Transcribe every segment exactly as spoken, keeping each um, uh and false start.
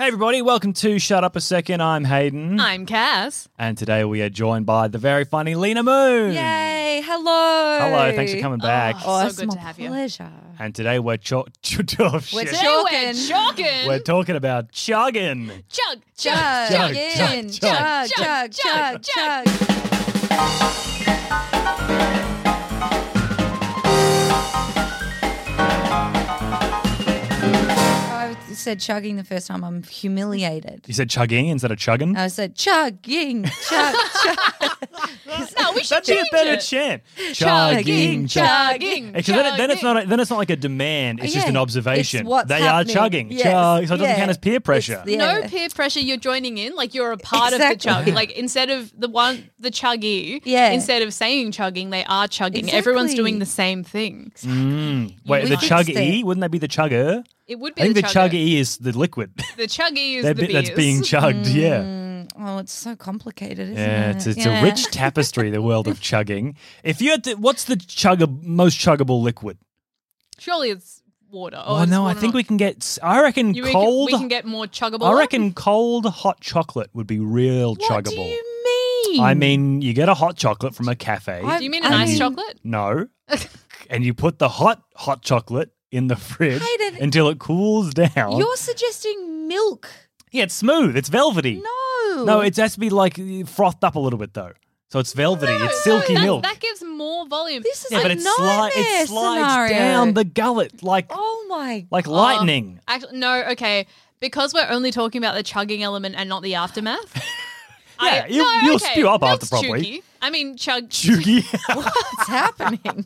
Hey everybody, welcome to Shut Up a Second. I'm Hayden. I'm Cass. And today we are joined by the very funny Lena Moon. Yay, hello. Hello, thanks for coming back. Oh, Oh, so it's good my to have you. pleasure. And today we're cho- ch- oh, shit. Today Chalking. we're chalking. We're talking about chugging. chug, Chug, chug, in, chug, chug, chug, chug, chug, chug, chug. I said chugging the first time. I'm humiliated. You said chugging instead of chugging? I said chugging, chug, chug. No, we should That'd be a change better it. chant. Chugging, chug- chugging, Because then, it- then it's chugging. not a, then it's not like a demand. It's just Yeah, an observation. it's what's they happening. are chugging. Yes, Chug. So it doesn't yeah. count as peer pressure. It's- yeah. No peer pressure. You're joining in, like you're a part Exactly. of the chug. Like instead of the one, the chuggy. Yeah. Instead of saying chugging, they are chugging. Exactly. Everyone's doing the same thing. Mm. Wait, We the fixed chug it. E? Wouldn't that be the chugger? It would be. I think the, the chugger. chug E is the liquid. The chuggy is They're the bi- that's beers. being chugged. Yeah. Mm, oh, it's so complicated, isn't Yeah, it? it's, it's Yeah. a rich tapestry, the world of chugging. If you had to, what's the chugga, most chuggable liquid? Surely it's water. Oh, is no, I water think not- we can get, I reckon You reckon cold, we can get more chuggable. I reckon cold hot chocolate would be real What chuggable. do you mean? I mean, you get a hot chocolate from a cafe. I- Do you mean an I iced mean- chocolate? No. And you put the hot, hot chocolate in the fridge Hayden, until it cools down. You're suggesting milk. Yeah, it's smooth. It's velvety. No. No, it has to be like frothed up a little bit though. So it's velvety. No, it's silky no, that, milk. That gives more volume. This is yeah, a but it, nightmare sli- it slides scenario. down the gullet like Oh my. like lightning. Actually, no. Okay, because we're only talking about the chugging element and not the aftermath. Yeah, I- you- no, you'll okay, spew up milk's after probably. chuggy. I mean, chug. Chuggy. What's happening?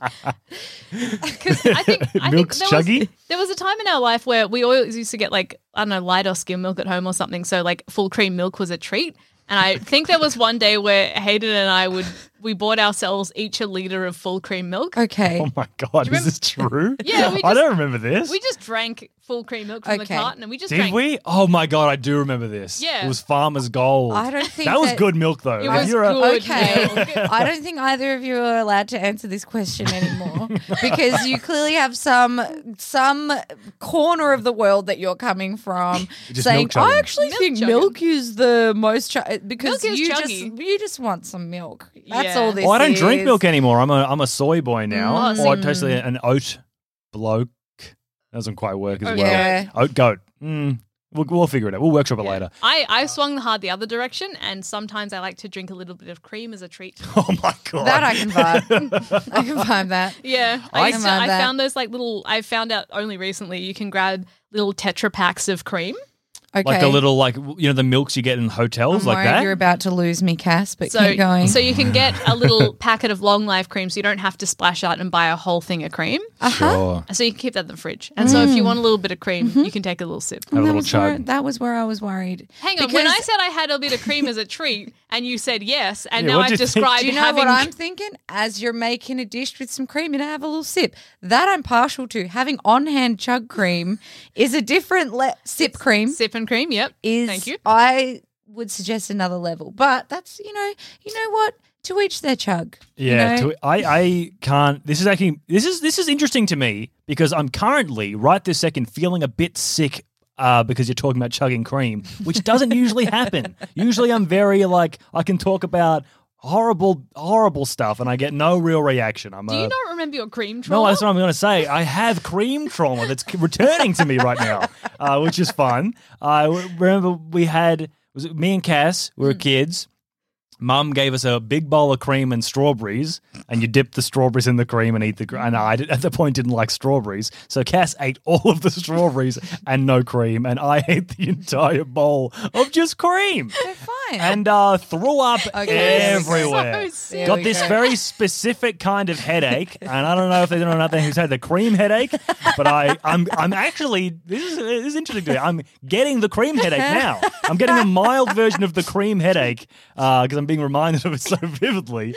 Because I think I Milk's think there chuggy? Was, there was a time in our life where we always used to get like I don't know light or skim milk at home or something. So like full cream milk was a treat. And I think there was one day where Hayden and I would we bought ourselves each a liter of full cream milk. Okay. Oh my god, is this true? Yeah, we I just- don't remember this. We just drank full cream milk from Okay. the carton, and we just Did drank. we? Oh my god, I do remember this. Yeah. It was Farmer's Gold. I don't think that was that- good milk though. It If was you're a- good Okay. milk. I don't think either of you are allowed to answer this question anymore because you clearly have some some corner of the world that you're coming from Just saying milk chugging. I actually Milk think chugging. milk is the most ch- because Milk is you chuggy. just you just want some milk. That's Yeah. all this Oh, I don't is. drink milk anymore. I'm a I'm a soy boy now. Mm. Or totally an oat bloke. Doesn't quite work as Oat well. Yeah. Oat goat. Mm. We'll, we'll figure it out. We'll workshop it Yeah. later. I, I swung hard the other direction, and sometimes I like to drink a little bit of cream as a treat. Oh my god. That I can vibe. I can vibe that. Yeah, I I, used to, can I that. found those like little. I found out only recently you can grab little Tetra packs of cream. Okay. Like the little like you know the milks you get in hotels I'm like worried that. you're about to lose me, Cass, but So, keep going. so you can get a little packet of long life cream, so you don't have to splash out and buy a whole thing of cream. uh-huh. Sure. So you can keep that in the fridge. And so if you want a little bit of cream, Mm-hmm. you can take a little sip. Have a that, little was where, chug. that was where I was worried. Hang on, when I Because- said I had a bit of cream as a treat, and you said yes, and Yeah, now what'd I've you think? described Do you know having. what I'm thinking? As you're making a dish with some cream, you know, have a little sip. That I'm partial to. Having on-hand chug cream is a different le- sip cream. Sip and cream, yep. Is Thank you. I would suggest another level, but that's you know, you know what? To each their chug. you Yeah, know? to, I I can't. This is actually this is this is interesting to me because I'm currently right this second feeling a bit sick. Uh, because you're talking about chugging cream, which doesn't usually happen. Usually, I'm very like I can talk about horrible, horrible stuff, and I get no real reaction. I'm Do a, you not remember your cream No, trauma? that's what I'm going to say. I have cream trauma that's returning to me right now, uh, which is fun. I w- remember we had, was it me and Cass, we were kids. Mum gave us a big bowl of cream and strawberries, and you dip the strawberries in the cream and eat the cream. And I, did, at the point, didn't like strawberries. So Cass ate all of the strawberries and no cream, and I ate the entire bowl of just cream They're fine. and uh, threw up Okay. everywhere. So sick. There Got we this go. very specific kind of headache, and I don't know if there's anyone out there who's had the cream headache, but I, I'm, I'm actually this is, this is interesting to me. I'm getting the cream headache now. I'm getting a mild version of the cream headache because I'm being reminded of it so vividly.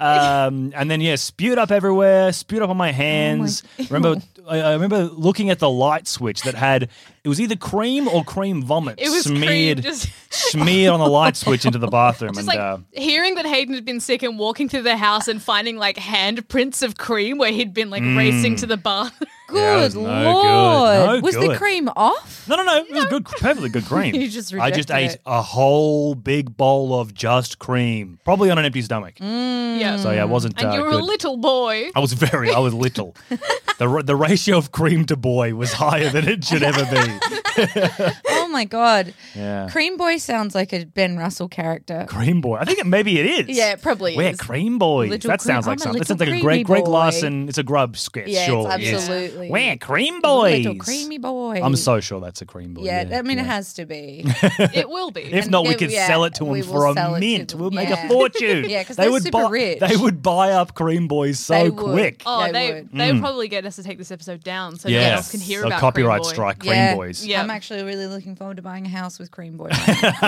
Um, and then yeah, spewed up everywhere, spewed up on my hands. remember, I, I remember looking at the light switch that had it was either cream or cream vomit It was cream, smeared just- smeared on the light switch into the bathroom, Just and like uh, hearing that Hayden had been sick and walking through the house and finding like handprints of cream where he'd been like Mm. racing to the bath. Yeah, it was Good no good. lord. No was good. the cream off? No, no, no. It was good, perfectly good cream. You just I just rejected ate it. a whole big bowl of just cream, probably on an empty stomach. Yeah. So yeah, it wasn't and uh, you were good. a little boy. I was very, I was little. the ra- The ratio of cream to boy was higher than it should ever be. Oh my god. Yeah. Cream boy sounds like a Ben Russell character. Cream boy. I think it, maybe it is. Yeah, it probably We're is. creat boys. Little That cream- sounds like I'm a something. That sounds little like a great, creamy Greg boy. Larson. It's a grub sketch. Yeah, sure. it's yes. absolutely. We're cream boys. Little creamy boy. I'm so sure that's a cream boy. Yeah, Yeah, I mean, yeah. it has to be. It will be. If And not, we it- could yeah, sell it to we them will for a sell it to mint. them. We'll make Yeah. a fortune. Yeah, 'cause they they're would super buy. rich. They would buy up cream boys so They would. quick. Oh, They they would. they would probably get us to take this episode down so no one Yes. else can hear So about copyright Cream Boy. strike, cream yeah, boys. Yeah. I'm actually really looking forward to buying a house with cream boy.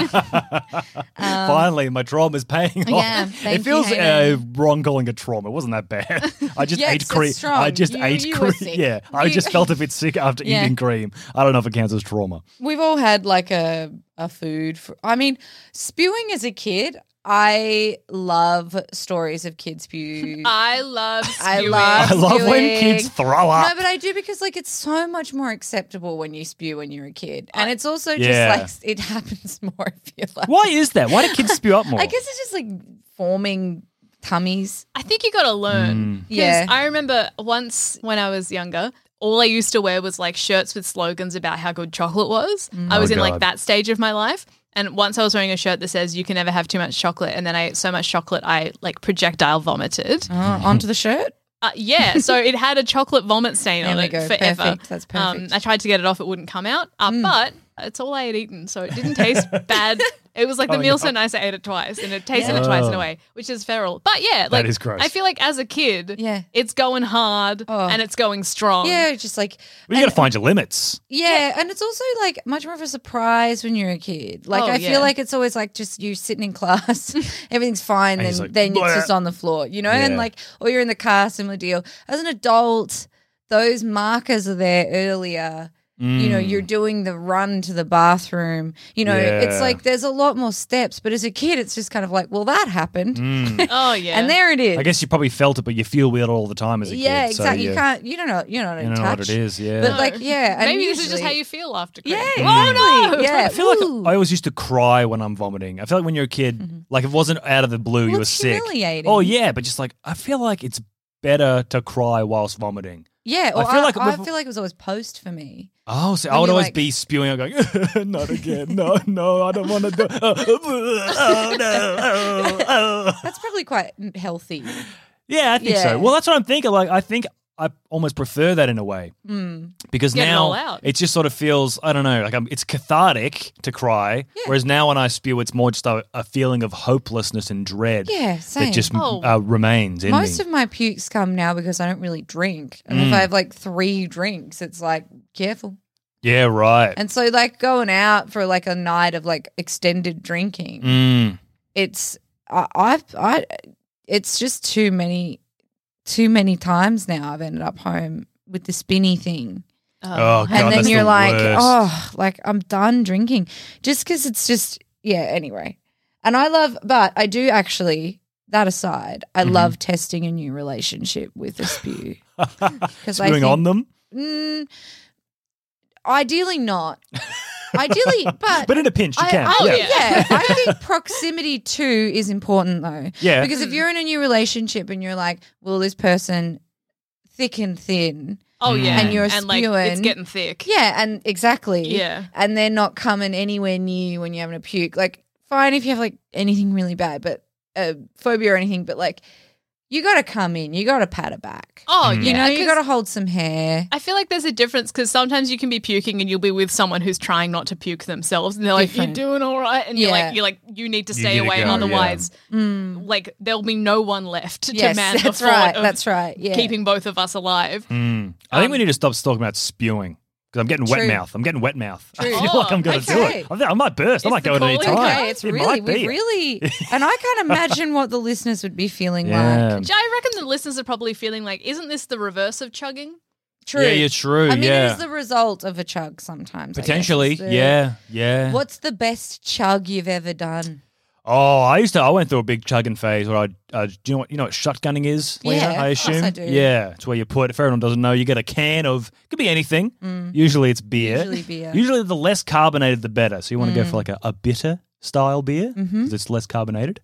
Finally, my trauma's paying off. yeah, it thank you, feels uh, Hayden. wrong calling it trauma. It wasn't that bad. I just Yeah, ate 'cause cream. it's strong. I just You- ate you were cream. sick. Yeah, I You- just felt a bit sick after Yeah. eating cream. I don't know if it counts as trauma. We've all had like a a food. For, I mean, spewing as a kid. I love stories of kids spew. I love spewing. I love I love when spewing. kids throw up. No, but I do because like it's so much more acceptable when you spew when you're a kid, and it's also Yeah. just like it happens more if you're like. Why is that? Why do kids spew up more? I guess it's just like forming tummies. I think you got to learn. 'Cause Yeah. I remember once when I was younger, all I used to wear was like shirts with slogans about how good chocolate was. I was Oh, in like God. that stage of my life. And once I was wearing a shirt that says you can never have too much chocolate. And then I ate so much chocolate, I like projectile vomited. Oh, onto the shirt. Uh, yeah. So it had a chocolate vomit stain There on we it go. forever. Perfect. That's perfect. Um, I tried to get it off. It wouldn't come out. Uh, But it's all I had eaten. So it didn't taste bad. It was like the Oh, meal so no. nice I ate it twice. And it tasted Yeah. it twice in a Oh. way, which is feral. But yeah, like is gross. I feel like as a kid, Yeah. it's going hard Oh. and it's going strong. Yeah, just like Well, you got to find your limits. yeah, and it's also like much more of a surprise when you're a kid. Like Oh, I yeah. feel like it's always like just you sitting in class, everything's fine, And then he's like, then it's "Bleh." just on the floor, you know, and Yeah. like or you're in the car, similar deal. As an adult, those markers are there earlier. You know, you're doing the run to the bathroom. You know, it's Yeah. like there's a lot more steps. But as a kid, it's just kind of like, well, that happened, Oh, yeah. and there it is. I guess you probably felt it, but you feel weird all the time as a yeah, kid. so exactly. You you- can't. You don't know. You don't know. You don't know what it is. Yeah. But like, yeah, and Maybe this is just usually- how you feel after cream. Yeah, Mm. exactly. Yeah, I feel like Ooh. I always used to cry when I'm vomiting. I feel like when you're a kid, like if it wasn't out of the blue, you Well, were it's sick. humiliating. Oh yeah, but just like I feel like it's better to cry whilst vomiting. Yeah, I or I, feel like I with- feel like it was always post for me. Oh, so I When would you're always like- be spewing out, going, "Not again! No, no, I don't want to do. Oh, oh no! Oh, oh." That's probably quite healthy. Yeah, I think Yeah. so. Well, that's what I'm thinking. Like, I think I almost prefer that in a way because Get it now all out. it just sort of feels I don't know, like I'm, it's cathartic to cry. Whereas now when I spew, it's more just a, a feeling of hopelessness and dread. Yeah, same. that just Oh. uh, remains in Most me. of my pukes come now because I don't really drink. And Mm. if I have like three drinks, it's like, careful. yeah, right. And so like going out for like a night of like extended drinking, Mm. it's I I've I it's just too many too many times now I've ended up home with the spinny thing. Oh, God, and then that's you're the like, worst. oh, like I'm done drinking just because it's just, yeah, anyway. And I love, but I do actually, that aside, I Mm-hmm. love testing a new relationship with a spew. Because Spewing on them, Mm, ideally not. Ideally, but. but in a pinch, you I, can. I- Oh, yeah. yeah. I think proximity too is important though. Yeah. Because if you're in a new relationship and you're like, well, this person thick and thin, Oh, yeah. And you're and like it's spewing. getting thick. yeah, and exactly. Yeah. And they're not coming anywhere near you when you're having a puke. Like, fine if you have like anything really bad, but uh, phobia or anything, but like, you got to come in, you got to pat her back. Oh, Mm. yeah. You know, you 'cause got to hold some hair. I feel like there's a difference because sometimes you can be puking and you'll be with someone who's trying not to puke themselves, and they're like, Different. "You're doing all right," and you're Yeah. like, "You're like, you need to You stay need to away, go, otherwise, Mm. like there'll be no one left to Yes, man the that's fort right. of That's right. Yeah. keeping both of us alive." Mm. I think Um, we need to stop talking about spewing. Because I'm getting wet True. mouth. I'm getting wet mouth. I True. feel like I'm going to do okay. it. I, think I might burst. I It's might the go at any calling time. Okay, it's It really, might we be. really, and I can't imagine what the listeners would be feeling Yeah. like. I reckon the listeners are probably feeling like, "Isn't this the reverse of chugging?" True. Yeah, you're true. I mean, yeah. it is the result of a chug sometimes. I guess, Potentially. is the- Yeah. Yeah. What's the best chug you've ever done? Oh, I used to. I went through a big chugging phase where I. Uh, do you know what you know what shotgunning is? Lena, Yeah, I of course assume. I do. Yeah, it's where you put. If everyone doesn't know, you get a can of. Could be anything. Usually it's beer. Usually beer. Usually the less carbonated the better. So you want to go for like a, a bitter style beer because Mm-hmm. it's less carbonated.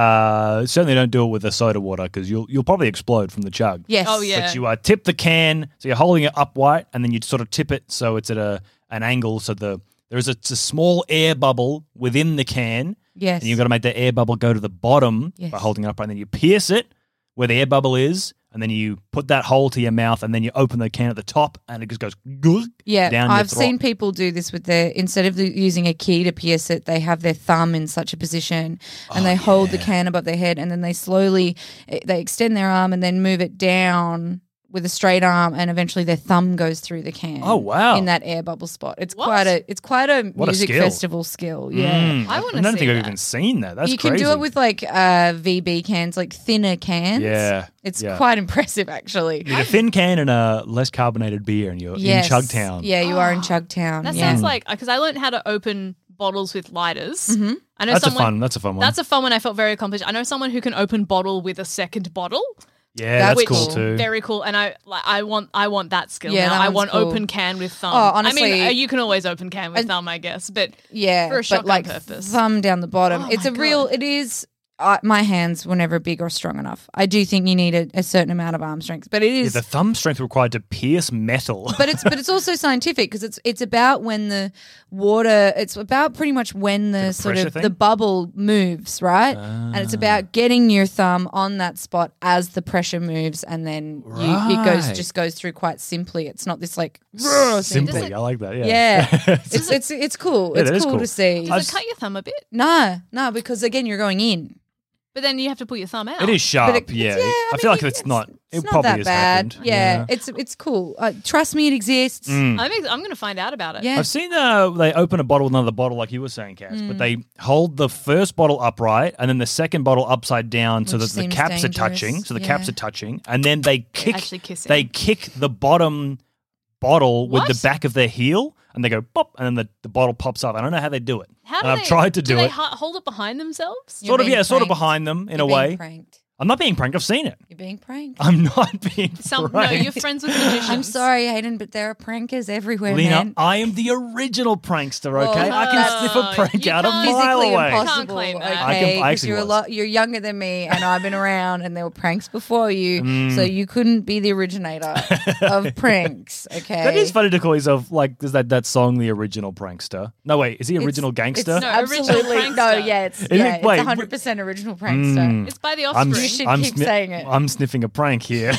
Uh, certainly don't do it with a soda water because you'll you'll probably explode from the chug. Yes. Oh, yeah. But you uh, tip the can, so you're holding it upright, and then you sort of tip it so it's at a an angle, so the there is a, it's a small air bubble within the can, Yes. and you've got to make that air bubble go to the bottom Yes. by holding it upright, and then you pierce it where the air bubble is, and then you put that hole to your mouth, and then you open the can at the top, and it just goes "Gug," Yeah, down your I've throat. seen people do this with their, instead of using a key to pierce it, they have their thumb in such a position and Oh, they hold the can above their head and then they slowly, eh, they extend their arm and then move it down with a straight arm and eventually their thumb goes through the can. Oh, wow. In that air bubble spot. It's What? quite a, it's quite a What a music skill. festival skill. Yeah. Mm, I wanna I don't see think I've that. even seen that. That's you can crazy. do it with like uh, V B cans, like thinner cans. Yeah, It's yeah. quite impressive actually. You need a thin can and a less carbonated beer, and you're Yes. in Chugtown. Yeah, you are in Chugtown. That yeah. sounds like because I learned how to open bottles with lighters. Mhm. I know That's someone. a fun. That's a fun one. That's a fun one. I felt very accomplished. I know someone who can open bottle with a second bottle. yeah, That's that's which cool too. Very cool. And I like. I want. I want that skill. Yeah, now. that I one's want cool. open can with thumb. Oh, I honestly- mean, uh, you can always open can with And- thumb, I guess. But Yeah, for a but shotgun like purpose. thumb down the bottom. Oh it's my a real. God. It is. Uh, my hands were never big or strong enough. I do think you need a, a certain amount of arm strength, but it Yeah, is. the thumb strength required to pierce metal. but it's but it's also scientific because it's it's about when the water. It's about pretty much when the a sort pressure of thing? the bubble moves, right? And it's about getting your thumb on that spot as the pressure moves, and then you, it goes Right. just goes through quite simply. It's not this like thing. Simply, Does it- I like that. Yeah, Yeah, it's it's it's cool. Yeah, It's that is cool, cool. to see. does I've it cut your thumb a bit? No, no, because again, you're going in. But then you have to put your thumb out. it is sharp. But it- yeah, yeah, I, I feel mean, like it's, it's- not. It's it not probably that has bad. happened. Yeah, it's it's cool. Uh, trust me, it exists. Mm. I think I'm going to find out about it. Yeah. I've seen uh, they open a bottle with another bottle, like you were saying, Cass, Mm. but they hold the first bottle upright and then the second bottle upside down so Which that the seems caps are dangerous, touching. So the caps yeah. are touching, and then they kick. actually kissing. They kick the bottom bottle with What? the back of their heel, and they go pop, and then the, the bottle pops up. I don't know how they do it. How do and they, I've tried to do, they it. ho- hold it behind themselves? You're Sort of, being yeah, sort of pranked. behind them in You're a being way. pranked. I'm not being pranked. I've seen it. You're being pranked. I'm not being Some, no, pranked. you're friends with magicians. I'm sorry, Hayden, but there are prankers everywhere, Lena, man. I am the original prankster, Well, okay? I can that's- sniff a prank you out a can't- mile Physically away. Can't impossible. claim that. Okay, I can- I 'cause actually you're a was. lot. You're younger than me, and I've been around, and there were pranks before you, Mm. so you couldn't be the originator of pranks. Okay, That is funny to call yourself, like, there's that, that song, The Original Prankster. No, wait, is he It's- Original Gangster? It's No, absolutely original no. prankster. Yeah, it's it- yeah, wait, it's one hundred percent original prankster. Mm. It's by the I'm, offspring. You should I'm keep saying it. I'm sniffing a prank here.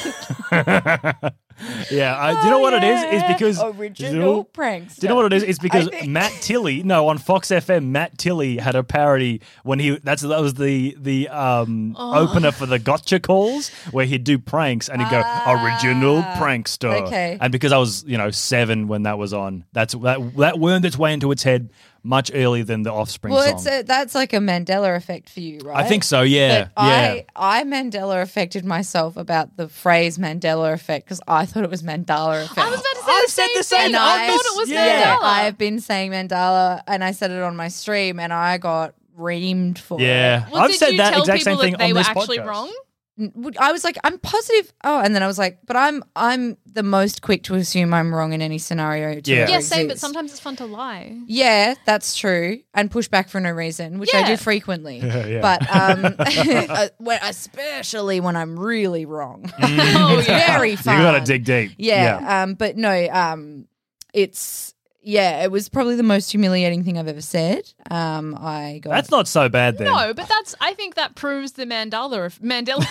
yeah, I, do you know what it is? It's because original prankster. Do you know what it is? It's because think- Matt Tilley, no, on Fox F M, Matt Tilley had a parody when he that's that was the the um, Oh. opener for the Gotcha calls where he'd do pranks and he'd go original prankster. Ah, okay. And because I was you know seven when that was on, that's that that wormed its way into its head much earlier than the Offspring Well, song. it's a, that's like a Mandela effect for you, right? I think so. Yeah, But yeah. I, I Mandela affected myself about the phrase Mandela effect because I thought it was Mandela effect. I was about to say I've the said same the same. thing. And I, thought it was yeah. Mandela. I have been saying Mandela, and I said it on my stream, and I got reamed for yeah, it. Well, I've did said you that tell exact same people thing that they on were this actually podcast. wrong? N- I was like, I'm positive. Oh, and then I was like, but I'm I'm the most quick to assume I'm wrong in any scenario. To Yeah. ever Yeah, same, but exist. sometimes it's fun to lie. Yeah, that's true, and push back for no reason, which I Yeah. do frequently. Yeah. But um, uh, when, especially when I'm really wrong, Oh, it's yeah. very You fun. got to dig deep. Yeah, Um, but no, um, it's yeah, it was probably the most humiliating thing I've ever said. Um, I got That's not so bad then. No, but that's. I think that proves the Mandela eff- Mandela.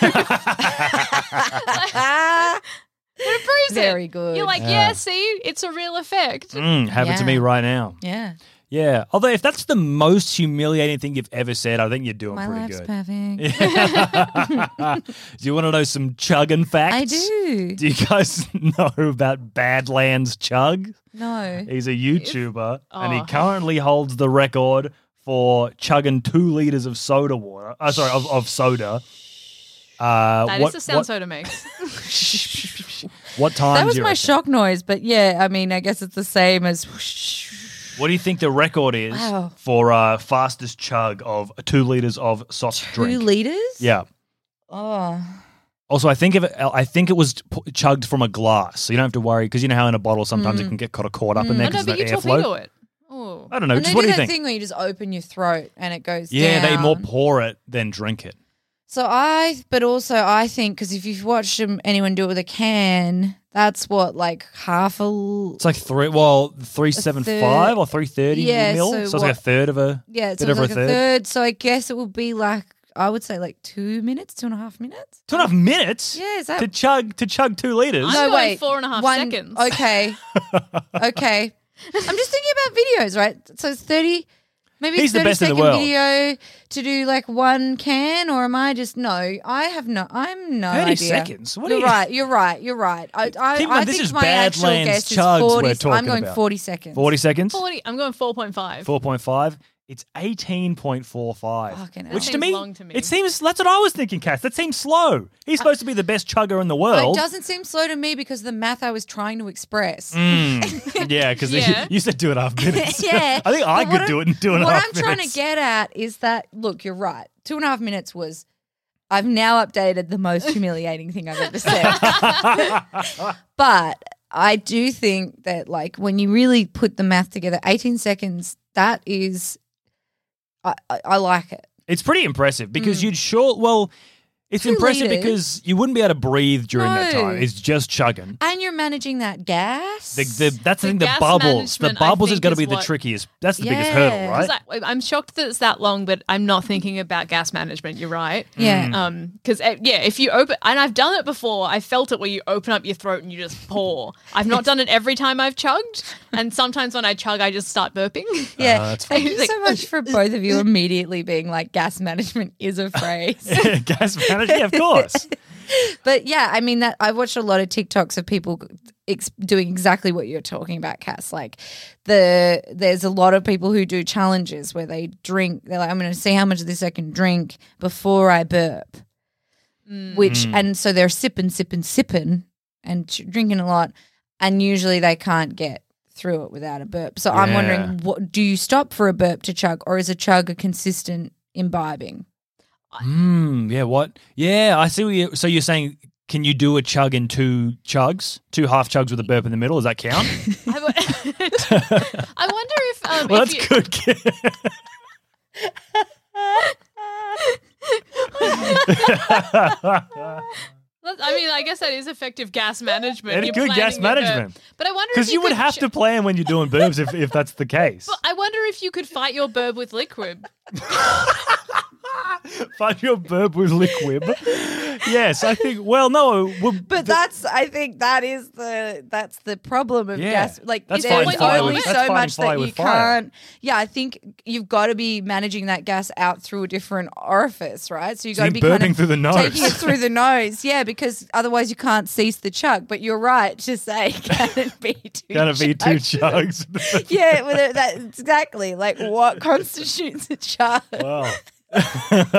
ah, it proves very it. good. You're like, yeah. Yeah. see, it's a real effect. Mm, have it to Yeah. me right now. yeah, Yeah. Although if that's the most humiliating thing you've ever said, I think you're doing my pretty life's good. perfect. Do you want to know some chugging facts? I do. Do you guys know about Badlands Chug? No, He's a YouTuber and he Oh. currently holds the record for chugging two liters of soda water. Uh, sorry, of, of soda. Uh, That is what, the sound what, soda makes. what time that do was you my reckon? shock noise. But yeah, I mean, I guess it's the same as. What do you think the record is Wow. for uh, fastest chug of two liters of soft Two drink? liters? Yeah. Oh. Also, I think of it, I think it was p- chugged from a glass, so you don't have to worry because you know how in a bottle sometimes Mm. it can get kind of caught up in there I know, because but of you the airflow. torpedo it. Oh. I don't know. And Just they what do do you that think? thing where you just open your throat and it goes Yeah, down. they more pour it than drink it. So I, but also I think because if you've watched them, anyone do it with a can, that's what like half a. l- It's like three, well, three seven five or three thirty Yeah, mil. so So, it's like what- a third of a. Yeah, so bit it's over like a a third. third. So I guess it would be like I would say like two minutes, two and a half minutes. Two and a half minutes Yeah, is that to chug to chug two liters. I'm no, going wait, four and a half one- seconds. Okay, okay. I'm just thinking about videos, right? So it's thirty. Maybe He's it's the thirty best in the second world. video to do like one can, or am I just no? I have no. I'm no thirty idea. seconds? What are you're you- right. You're right. You're right. I, I, Keep in I mind, this think is my actual Badlands guess is chugs forty. we're talking I'm going about. forty seconds. Forty seconds. forty. I'm going four point five. Four point five. It's eighteen point four five. Fucking hell. Which That to seems me, long to me. it seems that's what I was thinking, Cass. That seems slow. He's supposed to be the best chugger in the It world. doesn't seem slow to me because of the math I was trying to express. Mm, yeah, because Yeah. you, you said two and a half minutes. Yeah. I think I But could what do I'm- it in two and a What half I'm minutes. trying to get at is that look, you're right. Two and a half minutes was. I've now updated the most humiliating thing I've ever said. But I do think that like when you really put the math together, eighteen seconds. That is, I I, I like it. It's pretty impressive because you'd sure. Well, it's Two impressive litres? because you wouldn't be able to breathe during that No. time. It's just chugging. And you're managing that gas. The, the, that's the, The thing. The gas bubbles. The management, I bubbles is think, going to is be the what- trickiest. That's the biggest Yeah. hurdle, right? 'Cause I, I'm shocked that it's that long, but I'm not thinking about gas management. You're right. Yeah. Mm. Um, because yeah, if you open, and I've done it before, I felt it where you open up your throat and you just pour. I've not done it every time I've chugged, and sometimes when I chug, I just start burping. Yeah. Uh, that's Thank you Like- so much for both of you immediately being like gas management is a phrase. Gas management, yeah, of course. But yeah, I mean that I've watched a lot of TikToks of people ex- doing exactly what you're talking about, Cass. Like the there's a lot of people who do challenges where they drink. They're like, I'm going to see how much of this I can drink before I burp. Which and so they're sipping, sipping, sipping, and ch- drinking a lot, and usually they can't get through it without a burp. So I'm Yeah. wondering, what do you stop for a burp to chug, or is a chug a consistent imbibing? Hmm. Yeah. What? Yeah. I see. What you, so you're saying, can you do a chug in two chugs, two half chugs with a burp in the middle? Does that count? I, w- I wonder if um, well, if that's you, good. I mean, I guess that is effective gas management. And You're good gas planning your burp. management. But I wonder Because if you would could have ch- to plan when you're doing burps if, if that's the case. But I wonder if you could fight your burp with liquid. Find your burp with liquid. Yes, I think. Well, no. Well, But that's, I think that is the that's the problem of Yeah. gas. Like That's there's fighting fire only with- that's so fighting much fire that you with fire. can't. Yeah, I think you've got to be managing that gas out through a different orifice, right? So you So got to you're be kind burping of through the nose. taking it through the nose. Yeah, because otherwise you can't cease the chug. But you're right to say, can it be two? Gonna be two chugs? chugs. Yeah, well, that, that exactly. Like what constitutes a chug? Wow. Just,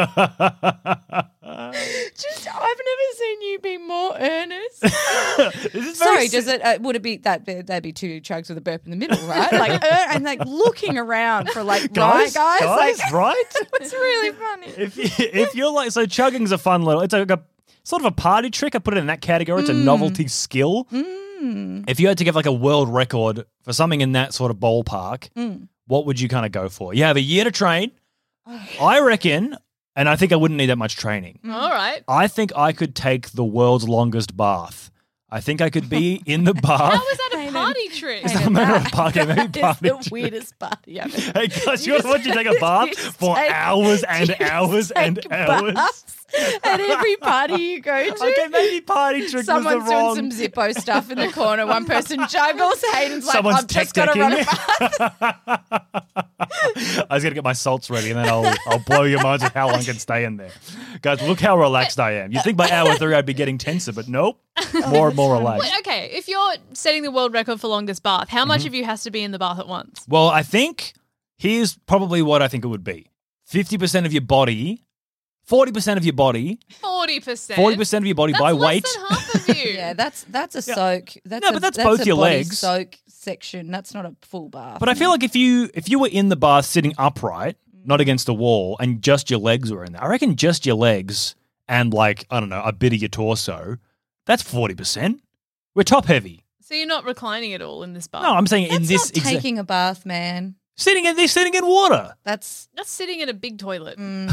I've never seen you be more earnest. This is very Sorry, si- does it? Uh, would it be that? That'd be two chugs with a burp in the middle, right? Like, uh, and like looking around for like, guys, right, guys, guys, like, right? it's really funny. If you, if you're like, so chugging's a fun little. It's like a sort of a party trick. I put it in that category. It's a novelty skill. If you had to give like a world record for something in that sort of ballpark, what would you kind of go for? You have a year to train. I reckon, and I think I wouldn't need that much training. All right. I think I could take the world's longest bath. I think I could be in the bath. How is that a Hayden. party trick? It's not a matter of party, maybe That party is the trick. weirdest party I've ever. Hey guys, you want to watch you take a bath You just for take- hours and you just hours and take hours? baths at every party you go to. Okay, maybe party trick Someone's was the wrong. doing some Zippo stuff in the corner. One person juggles. Hayden's like, Someone's I've just got to run a bath. I was gonna get my salts ready, and then I'll I'll blow your minds with how long I can stay in there, guys. Look how relaxed I am. You would think by hour three I'd be getting tenser, but nope, more and more relaxed. Wait, okay, if you're setting the world record for longest bath, how much of you has to be in the bath at once? Well, I think here's probably what I think it would be: fifty percent of your body, forty percent of your body, forty forty percent. forty percent of your body That's by less weight. than half of you. Yeah, that's that's a soak. That's No, a, but that's both a your body legs. soak section. That's not a full bath. But I feel like if you if you were in the bath sitting upright, not against the wall, and just your legs were in there, I reckon just your legs and like, I don't know, a bit of your torso, that's forty percent. We're top heavy. So you're not reclining at all in this bath? No, I'm saying in that's this not exa- taking a bath, man. sitting in this sitting in water. That's That's sitting in a big toilet. and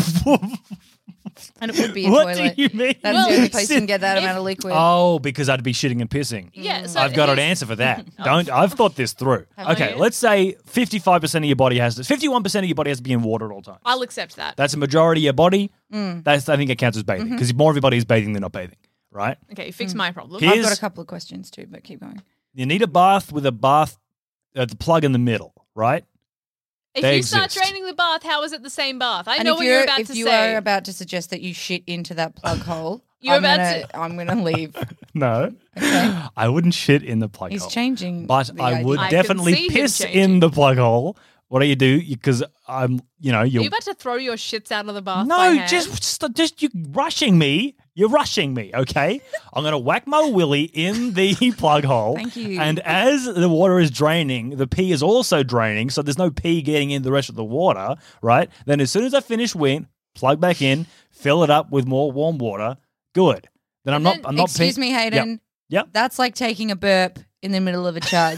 it would be a What toilet. do you mean? That's Well, the only place you sit- can get that if- amount of liquid. Oh, because I'd be shitting and pissing. Yeah, so I've got an here's- answer for that. Don't I've thought this through. Have Okay, you? let's say fifty-five percent of your body has to fifty-one percent of your body has to be in water at all times. I'll accept that. That's a majority of your body. Mm. That's I think it counts as bathing Mm-hmm. because more of your body is bathing than not bathing, right? Okay, fix my problem. Here- I've here's- got a couple of questions too, but keep going. You need a bath with a bath, uh, the plug in the middle, right? If they you start exist. draining the bath, how is it the same bath? I And know if what you're, you're about if to you say. are about to suggest that you shit into that plug hole, You're I'm about gonna, to- I'm gonna leave. No, Okay. I wouldn't shit in the plug He's hole, changing, but the I would I idea. can definitely see him piss changing. in the plug hole. What do you do? Because I'm, you know, Are you're you about to throw your shits out of the bath? by no, hand? just st- just you rushing me. You're rushing me, okay? I'm gonna whack my willy in the plug hole. Thank you. And as the water is draining, the pee is also draining, so there's no pee getting in the rest of the water, right? Then as soon as I finish win, plug back in, fill it up with more warm water. Good. Then I'm And not. then- I'm not. Excuse pee- me, Hayden. Yep. That's like taking a burp in the middle of a chug.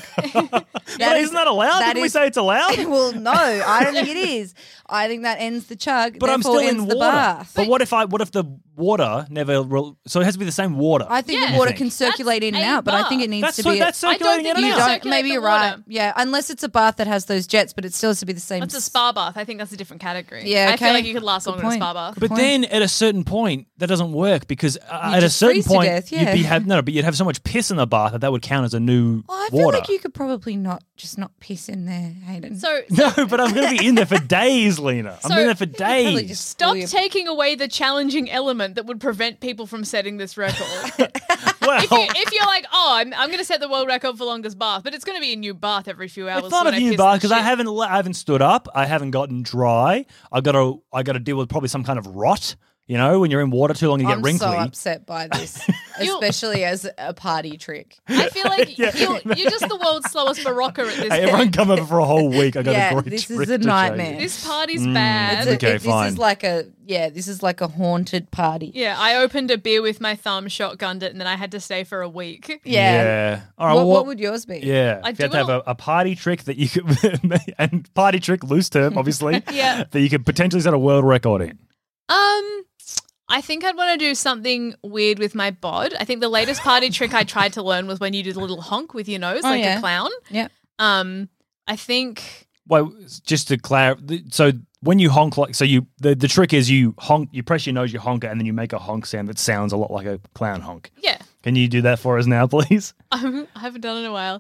But is- isn't that allowed? that Didn't we is- say it's allowed? well, no, I don't think it is. I think that ends the chug. But I'm therefore still in ends water. the bath. But what if I? What if the water never? Re- so it has to be the same water. I think Yeah. the water I think. can circulate in and That's a out, but I think it bath. needs that's to so, be. that's I don't circulating think in you and you out. don't. circulate Maybe the you're right. water. Yeah, unless it's a bath that has those jets, but it still has to be the same. That's a s- spa bath. I think that's a different category. Yeah, I feel okay. like you could last Good longer in a point. spa bath. Good But point. then at a certain point, that doesn't work because uh, at a just certain freeze to point, death, you'd yeah. be have no, but you'd have so much piss in the bath that that would count as a new Oh, I feel water. like you could probably not just not piss in there, Hayden. So, No, but I'm going to be in there for days, Lena. I'm So- in there for Probably days. just stop pull your- taking away the challenging element that would prevent people from setting this record. Well, if, you, if you're like, oh, I'm, I'm going to set the world record for longest bath, but it's going to be a new bath every few hours. it's not when a I new piss bath and because I shit. haven't le- I haven't stood up. I haven't gotten dry. I got to I got to deal with probably some kind of rot. You know, when you're in water too long, you I'm get wrinkly. so upset by this, You- especially as a party trick. I feel like Yeah. you're, you're just the world's slowest Barocca at this Hey, point. everyone come over for a whole week. I got Yeah, a great this is trick a to show nightmare. you. This party's Mm. bad. It's a- Okay, it- fine. This is like a yeah. This is like a haunted party. Yeah, I opened a beer with my thumb, shotgunned it, and then I had to stay for a week. Yeah. Yeah. All right. What, well, what would yours be? Yeah, I if you had do to have it a, a party trick that you could, and party trick, loose term, obviously, Yeah. that you could potentially set a world record in. Um, I think I'd want to do something weird with my bod. I think the latest party trick I tried to learn was when you did a little honk with your nose, Oh, like yeah. a clown. Yeah. Um, I think Well, just to clarify, so when you honk, like, so you the, the trick is you honk, you press your nose, you honk it, and then you make a honk sound that sounds a lot like a clown honk. yeah, Can you do that for us now, please? I haven't done it in a while,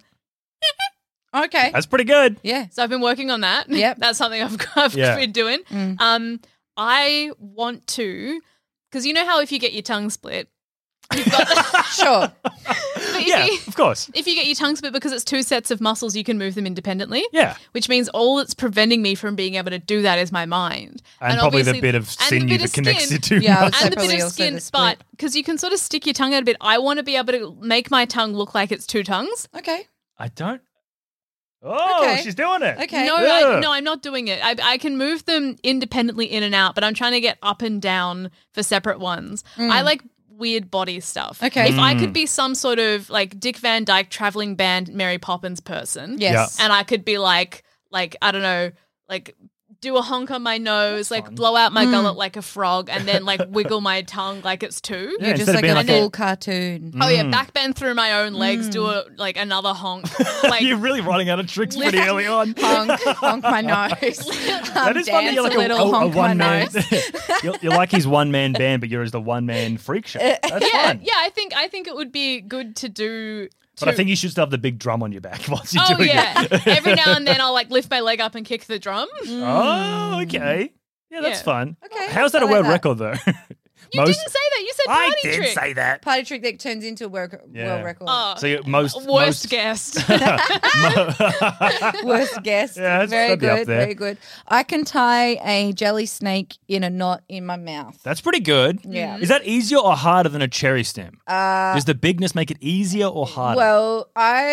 Okay. That's pretty good. Yeah. so I've been working on that. Yep. That's something I've, I've Yeah. been doing. Mm. Um, I want to, because you know how if you get your tongue split, you've got the, Sure. but if Yeah, you, of course. if you get your tongue split because it's two sets of muscles, you can move them independently. Yeah, Which means all that's preventing me from being able to do that is my mind. and, probably the obviously- bit of and the sinew bit that of connects skin. you to. Yeah, I would muscles. say And the bit probably of also skin, the split. but because you can sort of stick your tongue out a bit, I want to be able to make my tongue look like it's two tongues. Okay. I don't. Oh, Okay. she's doing it. Okay. No, Yeah. I, no, I'm not doing it. I, I can move them independently in and out, but I'm trying to get up and down for separate ones. I like weird body stuff. Mm. Okay. If I Mm. could be some sort of like Dick Van Dyke traveling band Mary Poppins person, Yes. and I could be like, like I don't know, like do a honk on my nose, like fun. blow out my Mm. gullet like a frog, and then like wiggle my tongue like it's two. Yeah, You're just instead of like being a like full a- cartoon. Oh yeah, Mm. back bend through my own legs, do a like another honk, like You're really running out of tricks pretty Lift- early on. honk, honk my nose. That is funny. Dance You're like a little, honk my one man. nose. you're, you're like his one man band, but you're as the one man freak show. That's yeah, fun. yeah. I think I think it would be good to do. But I to- think you should still have the big drum on your back whilst you're Oh doing yeah. it. Every now and then I'll like lift my leg up and kick the drum. Oh, okay. Yeah, that's Yeah. fun. Okay, How's that I a like world that. record though? You most. didn't say that. You said I party did trick. say that. Party trick that turns into a work, Yeah. world record. Oh, So you- most worst most, guest. Worst guess. Yeah, it's very gotta be up good. there. Very good. I can tie a jelly snake in a knot in my mouth. That's pretty good. Yeah. Is that easier or harder than a cherry stem? Uh, Does the bigness make it easier or harder? well,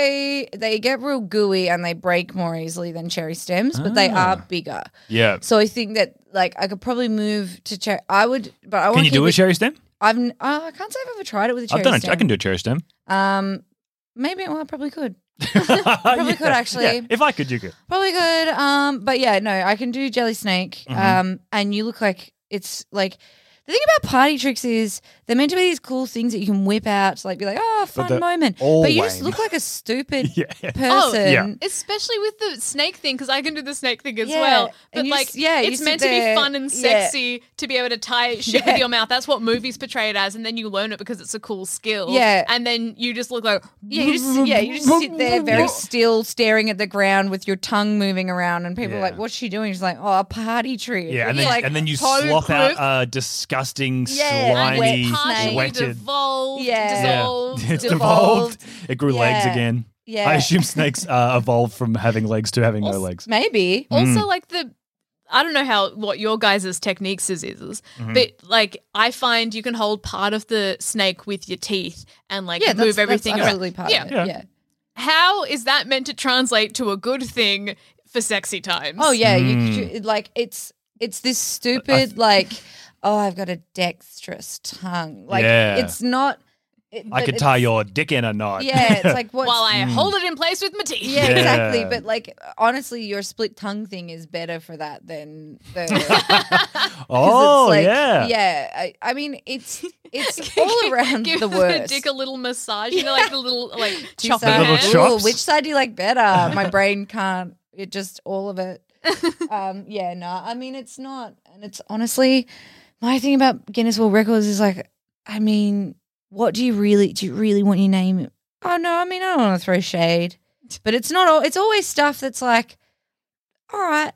I they get real gooey and they break more easily than cherry stems, but they Ah. are bigger. yeah. So I think that like I could probably move to cherry. I would, but I want Can you do a it, cherry stem? I've n- uh, I can't say I've ever tried it with a cherry I've done it. stem. I can do a cherry stem. Um, maybe well, I probably could. Probably could, actually. If I could, you could. Probably good. Um, but yeah, no, I can do jelly snake. Mm-hmm. Um, and you look like it's like the thing about party tricks is they're meant to be these cool things that you can whip out to like be like, oh, fun they're moment. all But you just lame. look like a stupid Yeah. person. Oh, Yeah. Especially with the snake thing, because I can do the snake thing as Yeah, well. and But you like, s- yeah, you it's sit meant to there- be fun and yeah. sexy to be able to tie shit Yeah. with your mouth. That's what movies portray it as, and then you learn it because it's a cool skill. Yeah. and then you just look like Yeah, you just yeah, you just sit there very still, staring at the ground with your tongue moving around, and people are Yeah. like, "What's she doing?" She's like, "Oh, a party trick." Yeah, and then, You're like, and then you "Party slop out trick?" a disgusting, Yeah, slimy, wet partially wetted. devolved, Yeah. dissolved. it's Devolved. devolved. It grew legs Yeah. again. Yeah. I assume snakes uh, evolved from having legs to having no Also- legs. Maybe. Mm. Also, like the, I don't know how what your guys' techniques is, is Mm-hmm. but like I find you can hold part of the snake with your teeth and like Yeah, that's, move everything that's around. absolutely part yeah. of Yeah. it. Yeah. How is that meant to translate to a good thing for sexy times? Oh yeah, you Mm. could, it- like it's it's this stupid like oh I've got a dexterous tongue like Yeah. it's not. It, I but could tie it's- your dick in a knot. Yeah, it's like what? While I hold it in place with my teeth. yeah, Yeah. exactly. But like honestly, your split tongue thing is better for that than the. 'cause Oh, it's like, yeah. yeah. I, I mean, it's it's all around Give the the worst. dick a little massage, you know, like the little like Two chopper sides. little hand. chop. Ooh, which side do you like better? My brain can't. It just all of it. um, yeah, no. I mean, it's not, and it's honestly my thing about Guinness World Records is like, I mean, what do you really do? You really want your name? Oh no, I mean, I don't want to throw shade, but it's not all. It's always stuff that's like, all right,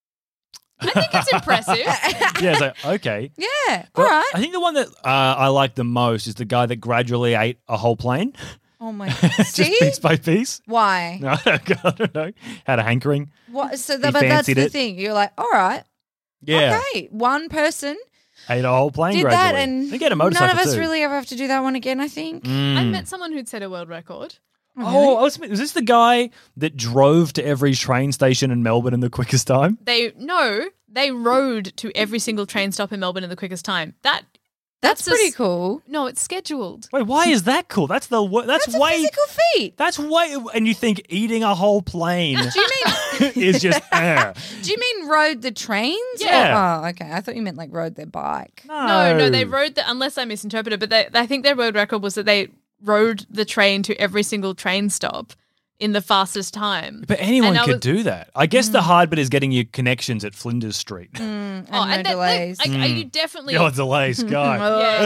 I think it's impressive. Yeah, it's like, okay. yeah, all Well, right. I think the one that uh, I like the most is the guy that gradually ate a whole plane. Oh my, Just see piece by piece. why? No, I don't, I don't know. Had a hankering. What? So, He that, but that's fancied the it. thing. You're like, all right, Yeah. okay, one person Ate a whole plane did gradually. that, and They get a none motorcycle of us too. really ever have to do that one again. I think. Mm. I met someone who'd set a world record. Oh, I was, was this the guy that drove to every train station in Melbourne in the quickest time? They no, they rode to every single train stop in Melbourne in the quickest time. That That's, That's a pretty s- cool. no, it's scheduled. Wait, why is that cool? That's the wo- that's, That's a way physical feat. that's way and you think eating a whole plane Do you mean? is just uh, Do you mean rode the trains? Yeah. Or- oh, okay. I thought you meant like rode their bike. No, no, they rode the unless I misinterpreted, but they, I think their world record was that they rode the train to every single train stop in the fastest time. But anyone And I could was- do that. I guess the hard bit is getting your connections at Flinders Street. Mm, and oh, no and that, delays. like, like, you definitely Oh, delays, guy.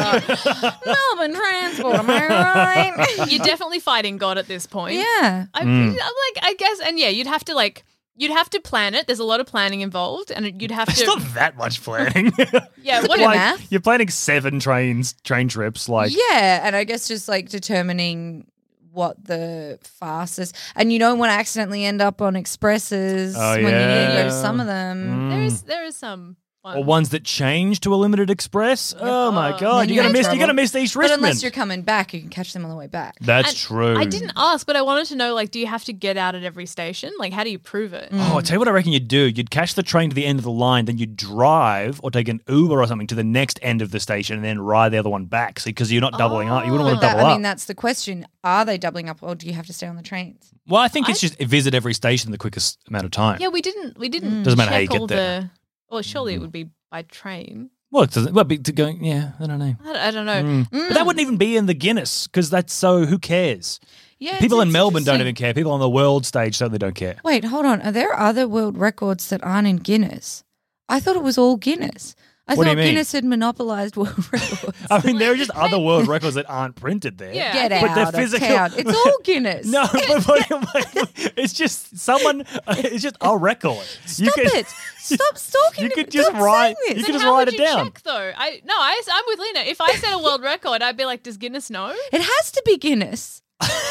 yeah, Melbourne transport, am I right? you're definitely fighting God at this point. yeah. I, Mm. I'm like, I guess, and yeah, you'd have to like, you'd have to plan it. There's a lot of planning involved, and you'd have It's to, not that much planning. yeah. What bit of like, math. you're planning seven trains, train trips. Like, Yeah, and I guess just like determining what the fastest, and you don't want to accidentally end up on expresses Oh, when you need to go to yeah. some of them. there Mm. is there is some. or Ones. ones that change to a limited express. Oh my Oh. god, Then you're you're gonna in miss. You're trouble. gonna miss East But Richmond. unless you're coming back, you can catch them on the way back. That's And true. I didn't ask, but I wanted to know, like, do you have to get out at every station? Like, how do you prove it? Oh, I'll tell you what I reckon you'd do. You'd catch the train to the end of the line, then you'd drive or take an Uber or something to the next end of the station and then ride the other one back. See, because you're not doubling up. You wouldn't want But to that, double I up. mean, that's the question: are they doubling up, or do you have to stay on the trains? well, I think it's I- just visit every station in the quickest amount of time. Yeah, we didn't. We didn't. Doesn't matter how you check get all there. The, well, surely it would be by train. Well, it doesn't. Well, be- to go. Yeah, I don't know. I, I don't know. Mm. But that wouldn't even be in the Guinness because that's so. Who cares? Yeah, People it's- in it's Melbourne don't interesting. even care. People on the world stage certainly don't care. Wait, hold on. Are there other world records that aren't in Guinness? I thought it was all Guinness. I What do thought you mean? Guinness had monopolized world records. I mean, there are just other world records that aren't printed there. Yeah. Get But out they're of physical- town. It's all Guinness. No, but, but it's just someone. It's just a record. Stop it. Stop stalking You me. could just Stop write- saying you this. could Then just how write would it you down. check, though? I no, I, I'm with Lena. If I set a world record, I'd be like, does Guinness know? It has to be Guinness.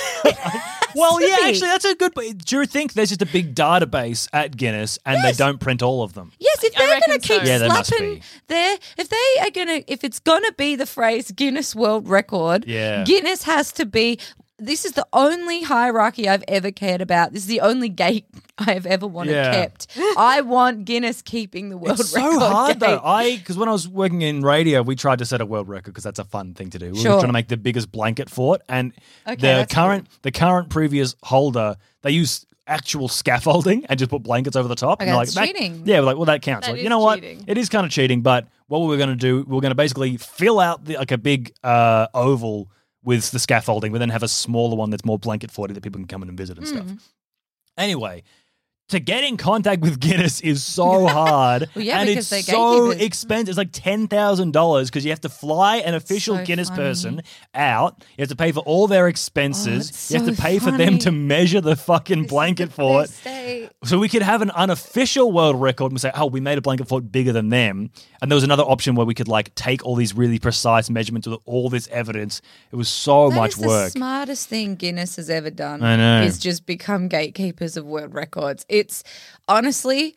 Well, to yeah, be. actually, that's a good point. Do you think there's just a big database at Guinness and Yes. they don't print all of them? Yes, if I they're going reckon to keep so. Yeah, there must slapping be. their, if they are going to, if it's going to be the phrase Guinness World Record, Yeah. Guinness has to be. This is the only hierarchy I've ever cared about. This is the only gate I have ever wanted Yeah. kept. I want Guinness keeping the world It's record. so hard gate. though. I because when I was working in radio, we tried to set a world record because that's a fun thing to do. We Sure. were trying to make the biggest blanket fort, and Okay, the that's current the current previous holder they use actual scaffolding and just put blankets over the top. Okay, and they're that's like, that- cheating. Yeah, we're like, well, that counts. That like, is you know what? cheating. It is kind of cheating, but what we were going to do, we were going to basically fill out the, like a big uh, oval with the scaffolding, but then have a smaller one that's more blanket forty that people can come in and visit and Hmm. stuff. Anyway, to get in contact with Guinness is so hard. Well, yeah, and because it's they're so gatekeepers. expensive. It's like ten thousand dollars because you have to fly an official So Guinness funny. person out. You have to pay for all their expenses. it's you have so to pay for them funny. to measure the fucking blanket fort. So we could have an unofficial world record and say, oh, we made a blanket fort bigger than them. And there was another option where we could like take all these really precise measurements with all this evidence. It was so That much is the work. smartest thing Guinness has ever done. I know. Is just become gatekeepers of world records. It's honestly,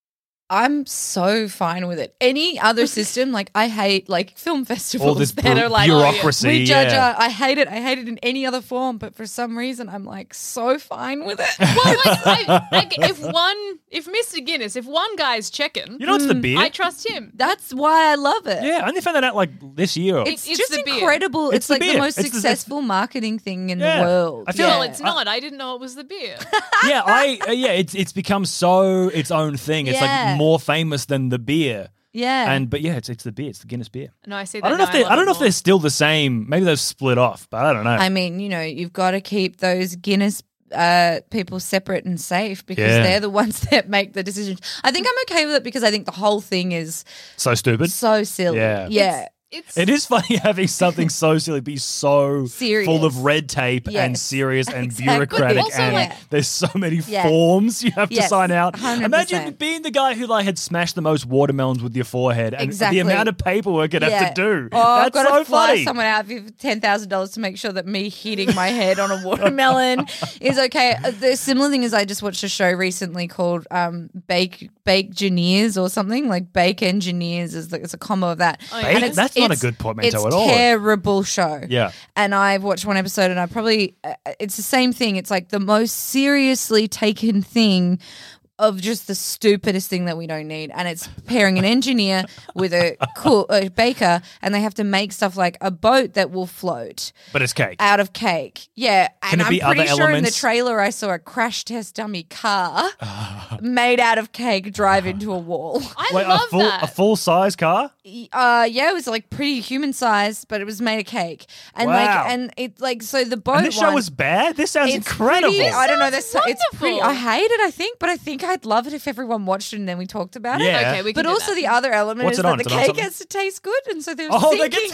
I'm so fine with it. Any other system, like I hate like film festivals this that bu- are like bureaucracy, we judge. yeah. Our, I hate it. I hate it in any other form. But for some reason, I'm like so fine with it. Well, like, I, like if one, if Mister Guinness, if one guy's checking, You know, it's the beer. I trust him. That's why I love it. yeah, I only found that out like this year. It's, It's just the beer. incredible. It's, It's the like the beer. most It's the- successful marketing thing in Yeah. the world. I feel yeah. Well, it's not. I didn't know it was the beer. yeah, I uh, yeah, it's it's become so its own thing. It's Yeah. like more famous than the beer. Yeah. And but yeah, it's it's the beer. It's the Guinness beer. No, I see that. I don't know now, if they love I don't it know if more. they're still the same. Maybe they've split off, but I don't know. I mean, you know, you've got to keep those Guinness uh, people separate and safe because Yeah. they're the ones that make the decisions. I think I'm okay with it because I think the whole thing is so stupid. so silly. Yeah. Yeah. It's It is funny having something so silly be so Serious. full of red tape and Yes. serious and Exactly. bureaucratic, But also, and like- there's so many Yeah. forms you have to Yes, sign out. one hundred Imagine percent. being the guy who like had smashed the most watermelons with your forehead, and Exactly. the amount of paperwork you'd have to do. Oh, I've That's got so to fly funny. someone out for ten thousand dollars to make sure that me hitting my head on a watermelon is okay. Uh, The similar thing is I just watched a show recently called um, Bake Bake Engineers or something like Bake Engineers is like it's a combo of that. Oh, yeah. Bake- And it's- that's not a it's- good portmanteau it's at all. Terrible show. Yeah. And I've watched one episode and I probably, uh, it's the same thing. It's like the most seriously taken thing of just the stupidest thing that we don't need. And it's pairing an engineer with a, cool, a baker and they have to make stuff like a boat that will float But it's cake. out of cake. Yeah. Can and it I'm be pretty other sure in the elements? trailer I saw a crash test dummy car made out of cake drive into a wall. I Wait, love a full that. a full size car? Uh, yeah, it was like pretty human sized, but it was made of cake, and Wow. like, and it like so the boat. And this show one, was bad. This sounds it's incredible. pretty- I don't know. Sounds That's it's pretty. wonderful. I hate it. I think, but I think I'd love it if everyone watched it and then we talked about it. Yeah. Okay, we can But do also that. the other element What's is it that on? the Is it on cake something? has to taste good, and so they're Oh, they sinking.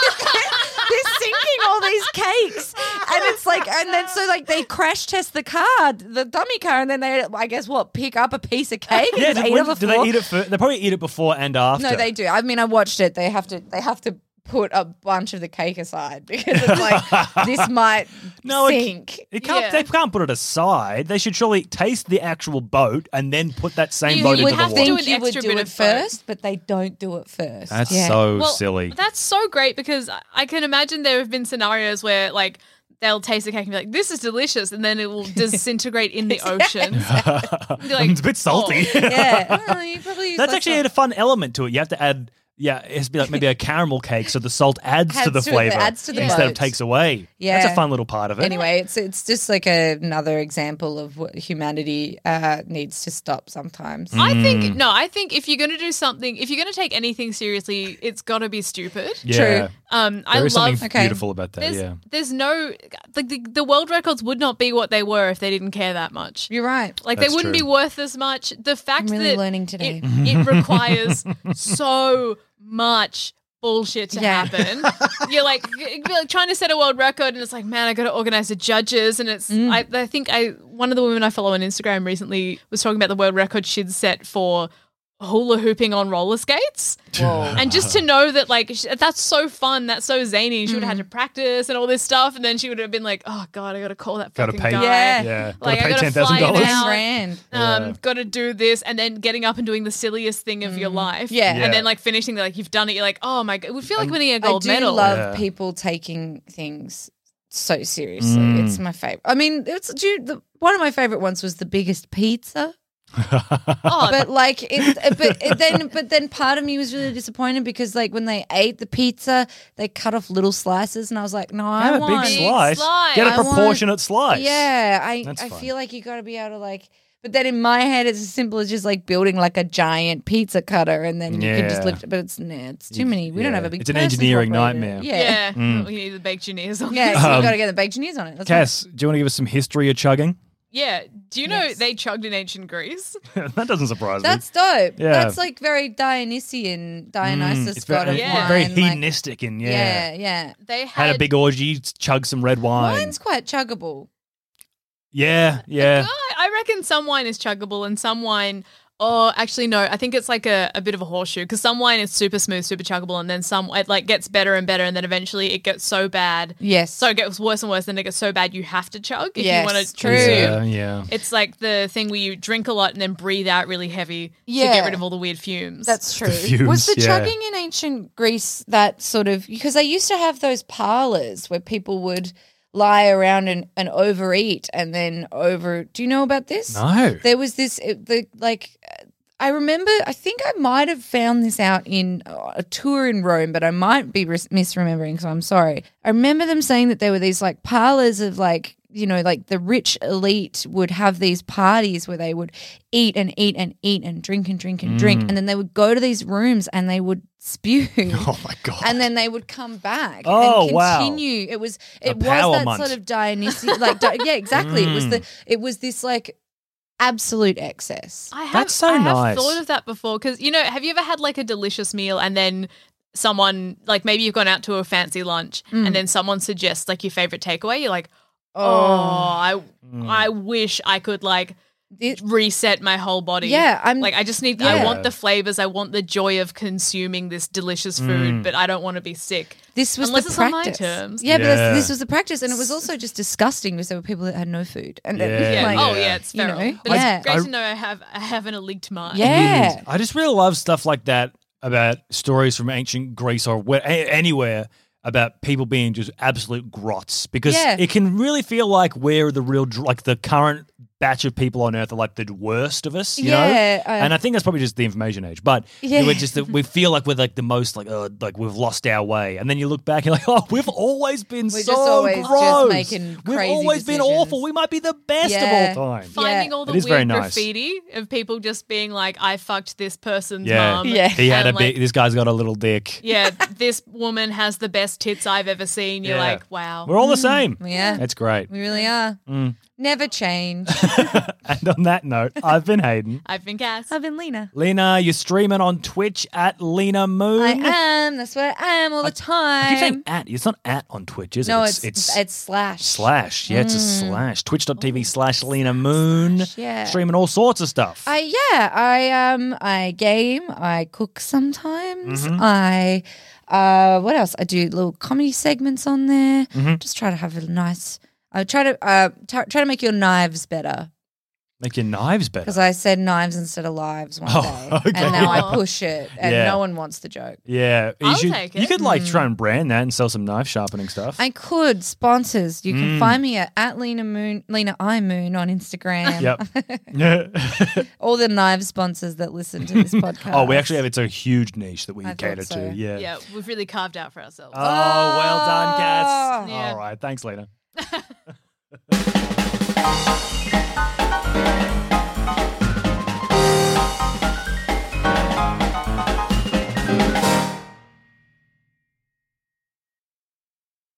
they're sinking all these cakes, and it's like, and then so like they crash test the car, the dummy car, and then they, I guess, what pick up a piece of cake Yeah, and do, eat when- on the do floor. they eat it first? They probably eat it before and after. No, they do. I mean, I watched it. They have to. They have to put a bunch of the cake aside because it's like this might No, it- sink. It can't. Yeah. They can't put it aside. They should surely taste the actual boat and then put that same You boat would into the have to water. do think an you would extra do bit it of both. first, but they don't do it first. That's Yeah. so Well, silly. That's so great because I- I can imagine there have been scenarios where like they'll taste the cake and be like, "This is delicious," and then it will disintegrate in the ocean. Be like, it's a bit salty. "Oh." Yeah, well, you probably use That's less actually salt. a fun element to it. You have to add. Yeah, it has to be like maybe a caramel cake, so the salt adds, to Adds the to it, flavor adds to the instead of boat. takes away. Yeah. That's a fun little part of it. Anyway, it's it's just like a, another example of what humanity uh, needs to stop sometimes. Mm. I think no. I think if you're going to do something, if you're going to take anything seriously, it's got to be stupid. yeah. True. Um, I There is love. something Okay. beautiful about that. There's, Yeah. there's no like the, the world records would not be what they were if they didn't care that much. You're right. Like That's they wouldn't true. be worth as much. The fact I'm really that learning today. It, it requires so much bullshit to Yeah. happen. You're like, you're like trying to set a world record, and it's like, man, I got to organize the judges, and it's. Mm. I, I think I one of the women I follow on Instagram recently was talking about the world record she'd set for hula hooping on roller skates. Whoa. And just to know that, like, sh- that's so fun, that's so zany. She would have Mm. had to practice and all this stuff, and then she would have been like, "Oh God, I got to call that Gotta fucking pay- guy." Yeah. Yeah. Like, I Gotta pay gotta ten thousand fly dollars. now. Ten grand. Um, Yeah. got to do this, and then getting up and doing the silliest thing of your life. Mm. Yeah. Yeah. and then like finishing, like you've done it. You're like, oh my God, it would feel like And winning a I gold do medal. love Yeah. people taking things so seriously. Mm. It's my favorite. I mean, it's do you, the, one of my favorite ones was the biggest pizza. oh, But like, it, but it then, but then part of me was really disappointed because like when they ate the pizza, they cut off little slices, and I was like, no, I Have a want. big Big slice. slice. Get a I want- proportionate slice. Yeah, I That's I fun. feel like you got to be able to like. But then in my head, it's as simple as just like building like a giant pizza cutter, and then you can just Yeah. lift it. But it's nah, it's too You- many. We don't yeah. have a big. It's an person engineering to operate it. nightmare. Yeah, yeah, Mm. we need the baked engineers on. yeah. this. So Um, you got to get the baked news on it. That's Cass, do you want to give us some history of chugging? yeah. Do you know Yes. they chugged in ancient Greece? That doesn't surprise That's dope. Yeah. That's like very Dionysian, me. Dionysus Mm, it's god very, of Yeah. wine. very like- hedonistic and yeah. yeah, yeah. They had, Had a big orgy, chug some red wine. Wine's quite chuggable. Yeah, yeah. I reckon some wine is chuggable and some wine. Oh, actually, no. I think it's like a, a bit of a horseshoe because some wine is super smooth, super chuggable, and then some it like gets better and better, and then eventually it gets so bad. Yes. So it gets worse and worse, then it gets so bad you have to chug if Yes, you want to true. consume. Yeah, yeah. It's like the thing where you drink a lot and then breathe out really heavy to Yeah. get rid of all the weird fumes. That's true. fumes, was the yeah. chugging in ancient Greece that sort of because they used to have those parlors where people would lie around and, and overeat and then over. Do you know about this? No. There was this it, the like. I remember. I think I might have found this out in uh, a tour in Rome, but I might be ris- misremembering. So I'm sorry. I remember them saying that there were these like parlors of like you know like the rich elite would have these parties where they would eat and eat and eat and drink and drink and drink, and then they would go to these rooms and they would spew. Oh my god. And then they would come back Oh, and wow. continue. It was it was power that month. sort of Dionysius, like di- yeah, exactly. It was the Mm. it was this like absolute excess. I have, That's so I have nice. thought of that before because, you know, have you ever had like a delicious meal and then someone, like maybe you've gone out to a fancy lunch Mm. and then someone suggests like your favorite takeaway? You're like, oh, I, Mm. I wish I could like It- reset my whole body. yeah, I'm Like I just need, Yeah. I want the flavors. I want the joy of consuming this delicious food, Mm. but I don't want to be sick. this was unless the it's on my practice. terms. Yeah, but Yeah. this, this was the practice, and it was also just disgusting because there were people that had no food, and it- Yeah. Yeah. like, oh yeah, it's you feral. know, but yeah. it's great I- to know I have I have an elite mind. yeah, I just really love stuff like that about stories from ancient Greece or where, a- anywhere about people being just absolute grots because Yeah. it can really feel like we're the real, dr- like the current batch of people on earth are like the worst of us, you know? Yeah, uh, and I think that's probably just the information age, but Yeah. we're just, we feel like we're like the most like, uh, like we've lost our way. And then you look back and you're like, oh, we've always been We're so just always just gross. making We've crazy always been decisions. awful. We might be the best Yeah. of all time. Finding Yeah. all the It is very weird nice. graffiti of people just being like, I fucked this person's Yeah. mum. Yeah. He had a and, big, like, this guy's got a little dick. yeah, this woman has the best tits I've ever seen. You're Yeah. like, wow. We're all the same. yeah. It's great. We really are. Mm. Never change. And on that note, I've been Hayden. I've been Cass. I've been Lena. Lena, you're streaming on Twitch at Lena Moon. I am. That's what I am all the time. I keep saying at. It's not at on Twitch, is no, it? it's it's, slash. slash. Yeah, it's a slash. Twitch.tv slash Lena Moon. yeah. Streaming all sorts of stuff. I yeah, I um I game, I cook sometimes. Mhm. I uh what else? I do little comedy segments on there. Mhm. Just try to have a nice I try to uh t- try to make your knives better Make your knives better. because I said knives instead of lives one Oh, day, okay. and now Aw. I push it, and Yeah. no one wants the joke. Yeah. You, I'll should- take you it. could like Mm. try and brand that and sell some knife sharpening stuff. I could sponsors. You can Mm. find me at, at Lena Moon, Lena I Moon on Instagram. Yep. Yeah. All the knife sponsors that listen to this podcast. Oh, we actually have it's a huge niche that we I thought cater so. to. Yeah. Yeah, we've really carved out for ourselves. Oh, well done, Cass. Oh. Yeah. All right. Thanks, Lena.